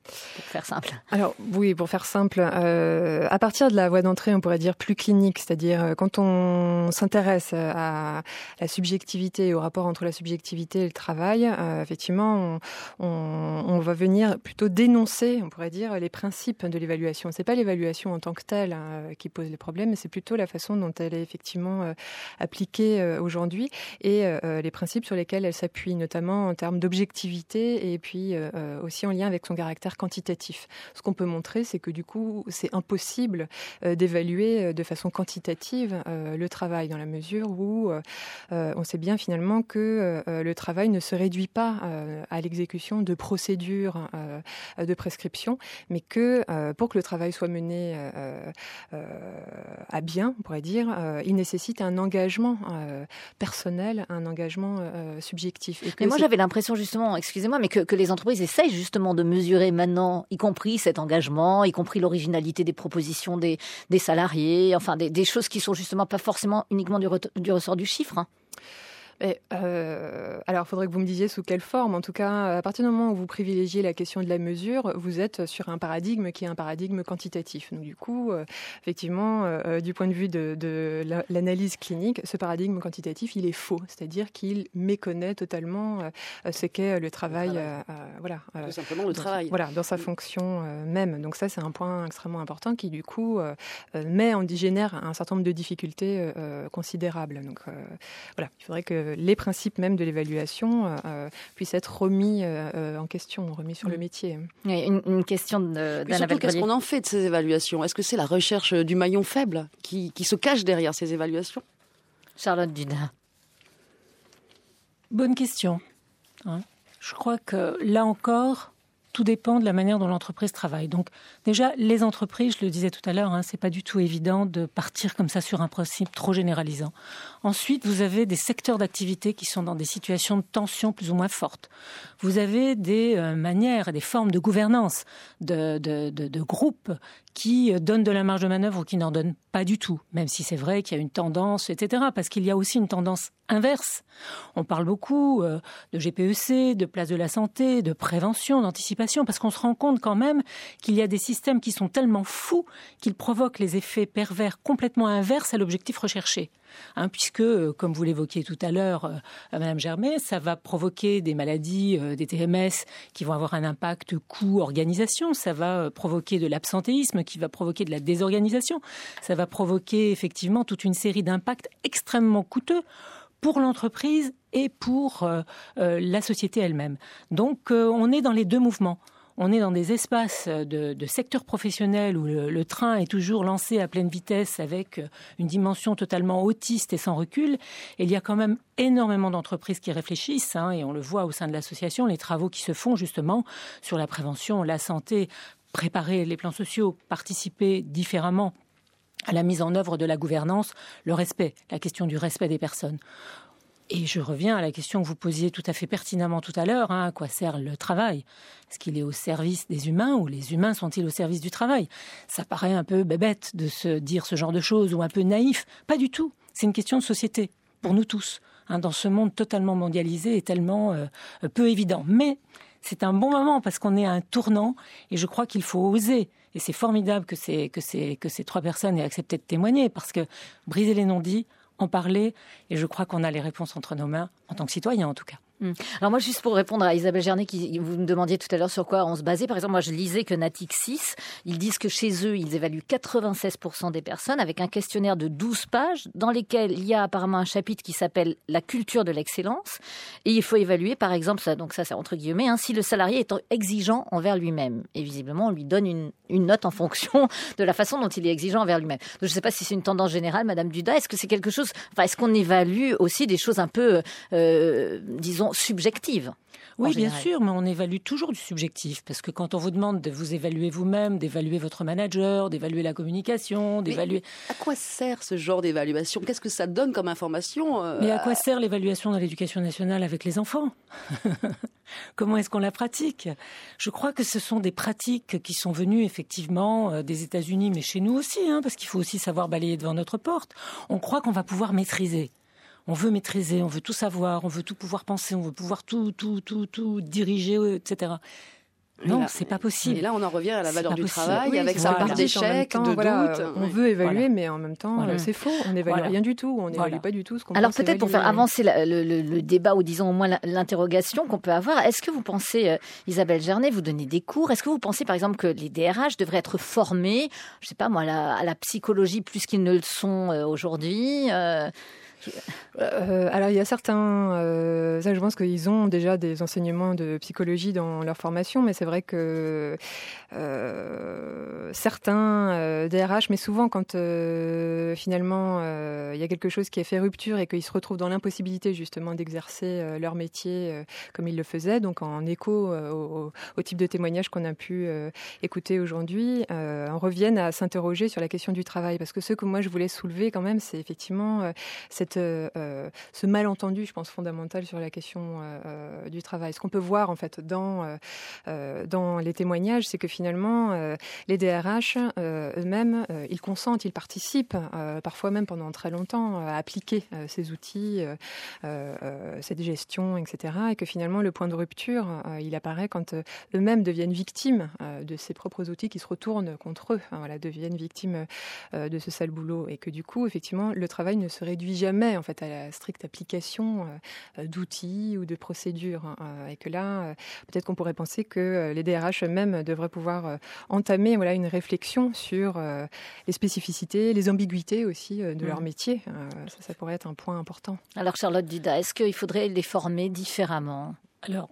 pour faire simple. Alors oui, pour faire simple, euh, à partir de la voie d'entrée, on pourrait dire plus clinique, c'est-à-dire quand on s'intéresse à la subjectivité, au rapport entre la subjectivité et le travail, euh, effectivement, on, on, on va venir plutôt dénoncer, on pourrait dire, les principes de l'évaluation. C'est pas l'évaluation en tant que telle hein, qui pose les problèmes, mais c'est plutôt la façon dont elle est effectivement euh, appliquée euh, aujourd'hui et euh, les principes sur lesquels elle s'appuie, notamment en termes d'objectivité et puis euh, aussi en lien avec son caractère quantitatif. Ce qu'on peut montrer, c'est que du coup, c'est impossible euh, d'évaluer euh, de façon quantitative euh, le travail, dans la mesure où euh, euh, on sait bien finalement que euh, le travail ne se réduit pas euh, à l'exécution de procédures euh, de prescription, mais que euh, pour que le travail soit mené euh, euh, à bien, on pourrait dire, euh, il nécessite un engagement euh, personnel, un engagement euh, subjectif. Et mais moi, j'avais l'impression justement, excusez-moi, mais que, que les entreprises essayent justement de mesurer maintenant, y compris cet engagement, y compris l'originalité des propositions des, des salariés, enfin des, des choses qui sont justement pas forcément uniquement du, re- du ressort du chiffre. Hein. Et euh, alors, il faudrait que vous me disiez sous quelle forme. En tout cas, à partir du moment où vous privilégiez la question de la mesure, vous êtes sur un paradigme qui est un paradigme quantitatif. Donc, du coup, euh, effectivement, euh, du point de vue de, de l'analyse clinique, ce paradigme quantitatif, il est faux. C'est-à-dire qu'il méconnaît totalement euh, ce qu'est le travail. Le travail. Euh, euh, voilà, Tout simplement le dans, travail. Voilà, dans sa fonction euh, même. Donc ça, c'est un point extrêmement important qui, du coup, euh, met en génère un certain nombre de difficultés euh, considérables. Donc, euh, voilà, il faudrait que les principes même de l'évaluation euh, puissent être remis euh, en question, remis sur le métier. Une, une question de, d'Annabelle Grelier. Qu'est-ce qu'on en fait de ces évaluations ? Est-ce que c'est la recherche du maillon faible qui, qui se cache derrière ces évaluations ? Charlotte Dudas. Bonne question. Hein. Je crois que là encore, tout dépend de la manière dont l'entreprise travaille. Donc déjà, les entreprises, je le disais tout à l'heure, hein, c'est pas du tout évident de partir comme ça sur un principe trop généralisant. Ensuite, vous avez des secteurs d'activité qui sont dans des situations de tension plus ou moins fortes. Vous avez des euh, manières, des formes de gouvernance de, de, de, de groupes qui donnent de la marge de manœuvre ou qui n'en donnent pas du tout, même si c'est vrai qu'il y a une tendance, et cetera. Parce qu'il y a aussi une tendance inverse. On parle beaucoup euh, de G P E C, de place de la santé, de prévention, d'anticipation, parce qu'on se rend compte quand même qu'il y a des systèmes qui sont tellement fous qu'ils provoquent les effets pervers complètement inverses à l'objectif recherché. Hein, puisque, euh, comme vous l'évoquiez tout à l'heure, euh, Madame Germain, ça va provoquer des maladies, euh, des T M S qui vont avoir un impact coût-organisation, ça va euh, provoquer de l'absentéisme, qui va provoquer de la désorganisation, ça va provoquer effectivement toute une série d'impacts extrêmement coûteux pour l'entreprise et pour euh, euh, la société elle-même. Donc, euh, on est dans les deux mouvements. On est dans des espaces de, de secteurs professionnels où le, le train est toujours lancé à pleine vitesse avec une dimension totalement autiste et sans recul. Et il y a quand même énormément d'entreprises qui réfléchissent, hein, et on le voit au sein de l'association, les travaux qui se font justement sur la prévention, la santé, préparer les plans sociaux, participer différemment à la mise en œuvre de la gouvernance, le respect, la question du respect des personnes. Et je reviens à la question que vous posiez tout à fait pertinemment tout à l'heure, hein, à quoi sert le travail ? Est-ce qu'il est au service des humains ou les humains sont-ils au service du travail ? Ça paraît un peu bébête de se dire ce genre de choses ou un peu naïf. Pas du tout. C'est une question de société, pour nous tous, hein, dans ce monde totalement mondialisé et tellement euh, peu évident. Mais c'est un bon moment parce qu'on est à un tournant et je crois qu'il faut oser. Et c'est formidable que ces, que ces, que ces trois personnes aient accepté de témoigner parce que briser les non-dits, en parler, et je crois qu'on a les réponses entre nos mains, en tant que citoyens en tout cas. Alors moi, juste pour répondre à Isabelle Gernet, qui vous me demandiez tout à l'heure sur quoi on se basait, par exemple, moi je lisais que Natixis, ils disent que chez eux, ils évaluent quatre-vingt-seize pour cent des personnes avec un questionnaire de douze pages dans lesquels il y a apparemment un chapitre qui s'appelle « La culture de l'excellence » et il faut évaluer, par exemple, ça, donc ça c'est entre guillemets, hein, si le salarié est exigeant envers lui-même. Et visiblement, on lui donne une, une note en fonction de la façon dont il est exigeant envers lui-même. Donc je ne sais pas si c'est une tendance générale, Madame Dudas, est-ce que c'est quelque chose, enfin, est-ce qu'on évalue aussi des choses un peu, euh, disons, subjective. Oui, bien sûr, mais on évalue toujours du subjectif, parce que quand on vous demande de vous évaluer vous-même, d'évaluer votre manager, d'évaluer la communication, d'évaluer... Mais à quoi sert ce genre d'évaluation ? Qu'est-ce que ça donne comme information euh... Mais à quoi sert l'évaluation dans l'éducation nationale avec les enfants ? Comment est-ce qu'on la pratique ? Je crois que ce sont des pratiques qui sont venues effectivement des États-Unis, mais chez nous aussi, hein, parce qu'il faut aussi savoir balayer devant notre porte. On croit qu'on va pouvoir maîtriser. On veut maîtriser, on veut tout savoir, on veut tout pouvoir penser, on veut pouvoir tout, tout, tout, tout diriger, et cetera. Non, là, c'est pas possible. Et là, on en revient à la valeur du possible. travail, oui, avec sa voilà. part d'échec, temps, de voilà, doute. On Ouais. veut évaluer, Voilà. mais en même temps, Voilà. c'est faux. On n'évalue Voilà. rien du tout. On n'évalue Voilà. pas du tout ce qu'on Alors pense peut-être pour évaluer. faire avancer la- le, le- le débat, ou disons au moins la- l'interrogation qu'on peut avoir, est-ce que vous pensez, euh, Isabelle Gernet, vous donnez des cours, est-ce que vous pensez par exemple que les D R H devraient être formés, je sais pas moi, à la, à la psychologie plus qu'ils ne le sont euh, aujourd'hui euh, Euh, alors il y a certains, euh, ça je pense qu'ils ont déjà des enseignements de psychologie dans leur formation, mais c'est vrai que euh, certains euh, D R H, mais souvent quand euh, finalement euh, il y a quelque chose qui a fait rupture et qu'ils se retrouvent dans l'impossibilité justement d'exercer euh, leur métier euh, comme ils le faisaient, donc en écho euh, au, au type de témoignage qu'on a pu euh, écouter aujourd'hui, euh, en reviennent à s'interroger sur la question du travail, parce que ce que moi je voulais soulever quand même, c'est effectivement euh, cette Euh, euh, ce malentendu, je pense, fondamental sur la question euh, du travail. Ce qu'on peut voir en fait dans euh, euh, dans les témoignages, c'est que finalement euh, les D R H euh, eux-mêmes, euh, ils consentent, ils participent, euh, parfois même pendant très longtemps, euh, à appliquer euh, ces outils, euh, euh, cette gestion, et cetera. Et que finalement le point de rupture, euh, il apparaît quand euh, eux-mêmes deviennent victimes euh, de ces propres outils qui se retournent contre eux, hein, voilà, deviennent victimes euh, de ce sale boulot, et que du coup, effectivement, le travail ne se réduit jamais en fait à la stricte application euh, d'outils ou de procédures, hein, euh, et que là euh, peut-être qu'on pourrait penser que euh, les D R H eux-mêmes devraient pouvoir euh, entamer voilà une réflexion sur euh, les spécificités, les ambiguïtés aussi euh, de mmh. leur métier. Euh, ça, ça pourrait être un point important. Alors Charlotte Dudas, est-ce qu'il faudrait les former différemment? Alors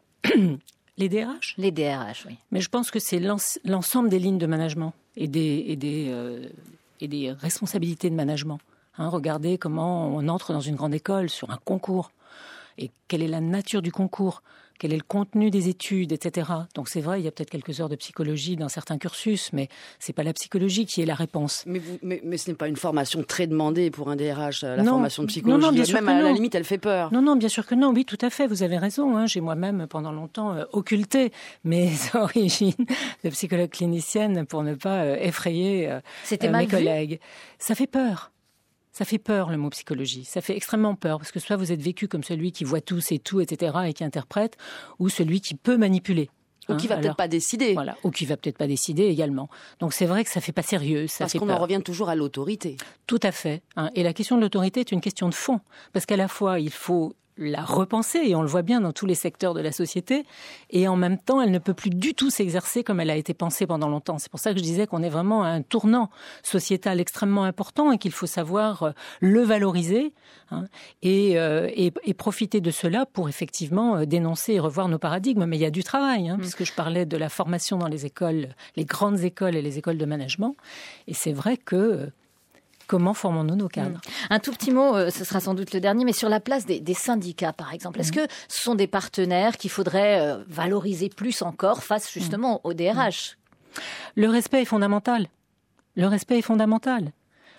les D R H Les D R H, oui. Mais je pense que c'est l'ens- l'ensemble des lignes de management et des et des euh, et des responsabilités de management. Hein, regardez comment on entre dans une grande école sur un concours et quelle est la nature du concours, quel est le contenu des études, et cetera. Donc c'est vrai, il y a peut-être quelques heures de psychologie dans certains cursus, mais c'est pas la psychologie qui est la réponse. Mais, vous, mais, mais ce n'est pas une formation très demandée pour un D R H, la non, formation de psychologie. Non, non, bien sûr même que à non. la limite, elle fait peur. Non, non, bien sûr que non. Oui, tout à fait, vous avez raison. Hein. J'ai moi-même, pendant longtemps, euh, occulté mes origines de psychologue clinicienne pour ne pas euh, effrayer euh, C'était euh, mal mes vu. collègues. Ça fait peur. Ça fait peur, le mot psychologie. Ça fait extrêmement peur, parce que soit vous êtes vécu comme celui qui voit tout, sait tout, et cetera, et qui interprète, ou celui qui peut manipuler. Ou hein, qui va alors, peut-être pas décider. Voilà, ou qui va peut-être pas décider également. Donc c'est vrai que ça fait pas sérieux, ça Parce fait qu'on peur. en revient toujours à l'autorité. Tout à fait. Hein. Et la question de l'autorité est une question de fond, parce qu'à la fois, il faut la repenser, et on le voit bien dans tous les secteurs de la société, et en même temps, elle ne peut plus du tout s'exercer comme elle a été pensée pendant longtemps. C'est pour ça que je disais qu'on est vraiment à un tournant sociétal extrêmement important et qu'il faut savoir euh, le valoriser, hein, et, euh, et, et profiter de cela pour effectivement euh, dénoncer et revoir nos paradigmes. Mais il y a du travail, hein, mmh. puisque je parlais de la formation dans les écoles, les grandes écoles et les écoles de management, et c'est vrai que euh, comment formons-nous nos cadres ? Un tout petit mot, euh, ce sera sans doute le dernier, mais sur la place des, des syndicats, par exemple. Mmh. Est-ce que ce sont des partenaires qu'il faudrait euh, valoriser plus encore face justement mmh. aux D R H ? Le respect est fondamental. Le respect est fondamental.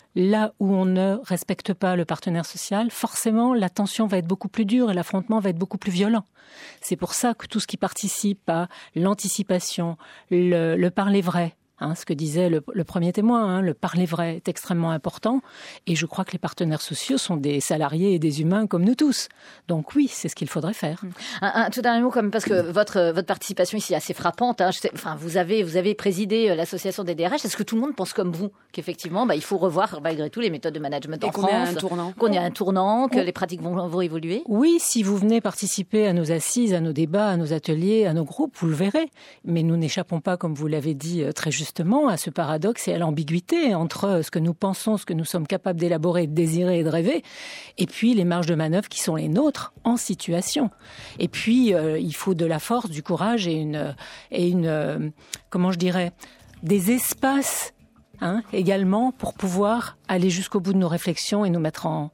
Là où on ne respecte pas le partenaire social, forcément, la tension va être beaucoup plus dure et l'affrontement va être beaucoup plus violent. C'est pour ça que tout ce qui participe à l'anticipation, le, le parler vrai, Hein, ce que disait le, le premier témoin, hein, le parler vrai est extrêmement important. Et je crois que les partenaires sociaux sont des salariés et des humains comme nous tous. Donc oui, c'est ce qu'il faudrait faire. Un, un tout dernier mot, quand même, parce que votre, votre participation ici est assez frappante. Hein. Je sais, enfin, vous avez, vous avez présidé l'association des D R H. Est-ce que tout le monde pense comme vous qu'effectivement, bah, il faut revoir malgré tout les méthodes de management et en qu'on France, est à un tournant, qu'on est à un tournant, que oh. les pratiques vont, vont évoluer? Oui, si vous venez participer à nos assises, à nos débats, à nos ateliers, à nos groupes, vous le verrez. Mais nous n'échappons pas, comme vous l'avez dit très justement, à ce paradoxe et à l'ambiguïté entre ce que nous pensons, ce que nous sommes capables d'élaborer, de désirer et de rêver, et puis les marges de manœuvre qui sont les nôtres en situation. Et puis, euh, il faut de la force, du courage et une, et une euh, comment je dirais, des espaces hein, également pour pouvoir aller jusqu'au bout de nos réflexions et nous mettre en,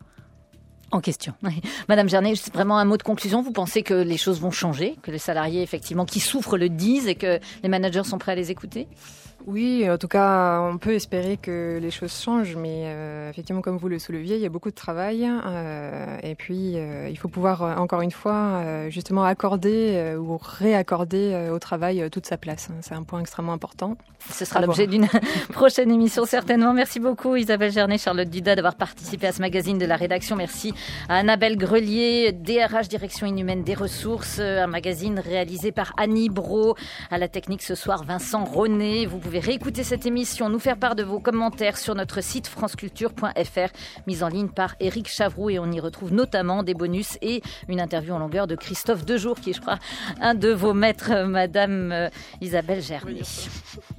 en question. Oui. Madame Gernet, c'est vraiment un mot de conclusion. Vous pensez que les choses vont changer, que les salariés effectivement qui souffrent le disent et que les managers sont prêts à les écouter ? Oui, en tout cas, on peut espérer que les choses changent, mais euh, effectivement, comme vous le souleviez, il y a beaucoup de travail. Euh, et puis, euh, il faut pouvoir, euh, encore une fois, euh, justement accorder euh, ou réaccorder euh, au travail euh, toute sa place. C'est un point extrêmement important. Ce sera l'objet d'une prochaine émission, certainement. Merci beaucoup, Isabelle Gernet, Charlotte Dudas, d'avoir participé à ce magazine de la rédaction. Merci à Annabelle Grelier, D R H, Direction Inhumaine des Ressources, un magazine réalisé par Annie Brault. À la technique ce soir, Vincent Ronet. Vous pouvez réécouter cette émission, nous faire part de vos commentaires sur notre site franceculture point f r, mise en ligne par Éric Chavroux, et on y retrouve notamment des bonus et une interview en longueur de Christophe Dejour, qui est, je crois, un de vos maîtres, Madame Isabelle Gernet.